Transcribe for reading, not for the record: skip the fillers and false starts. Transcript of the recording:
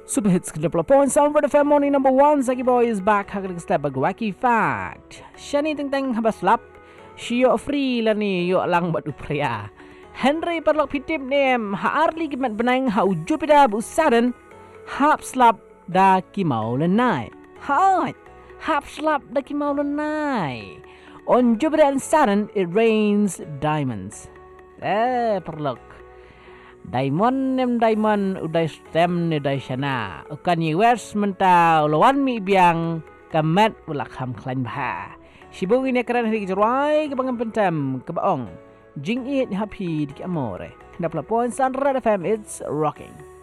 Super hits kedua poin sound for the FM morning number 1 Sagi boy is back hagalik step bag wacky fact. Shani teng habas lap. Shio free lah ni yo lang batu pria. Henry perlok pitip nem ha arli kimat benang ha ujupida busaran hap slap da kimau lenai. Hai. Hap slap da kimau lenai. On Jupiter and Saturn it rains diamonds. Perlok. Diamond uday stem ni uday syana. Ukan yiwers mentau lawan mi biang kamat ulak ham klan bah. Sibu ini keren hari kejurai kebangan pentem kebaong. Jing it happy di amore. Dapat poin Sun Red FM, it's rocking.